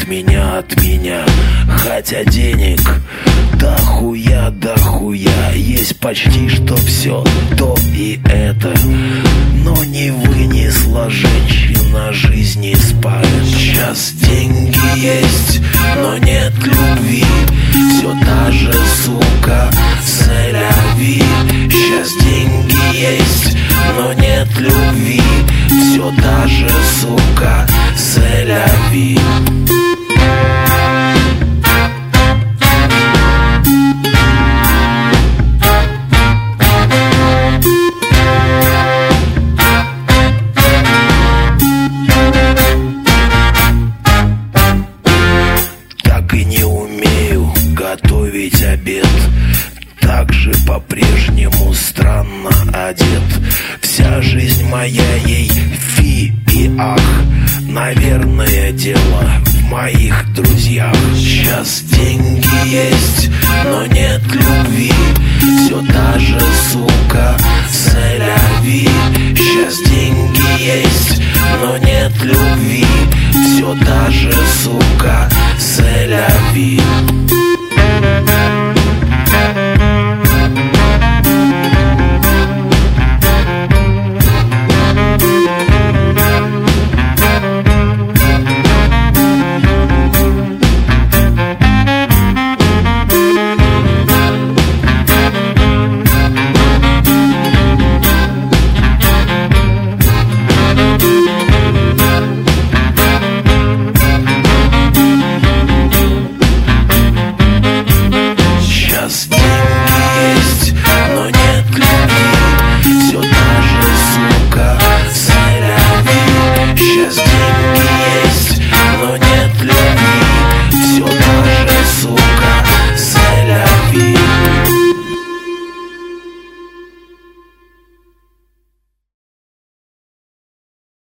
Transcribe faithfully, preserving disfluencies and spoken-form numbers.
от меня, от меня. Хотя денег дохуя, дохуя. Есть почти что все, то и это. Но не вынесла женщина жизни спален. Сейчас деньги есть, но нет любви. Все та же, сука, сэляви. Сейчас деньги есть, но нет любви. Все та же, сука, сэляви. Так и не умею готовить обед. Также по-прежнему странно одет. Вся жизнь моя ей фи и ах. Наверное, дело в моих друзьях. Сейчас деньги есть, но нет любви. Все та же, сука, сэляви. Сейчас деньги есть, но нет любви. Все та же, сука, сэляви. Сейчас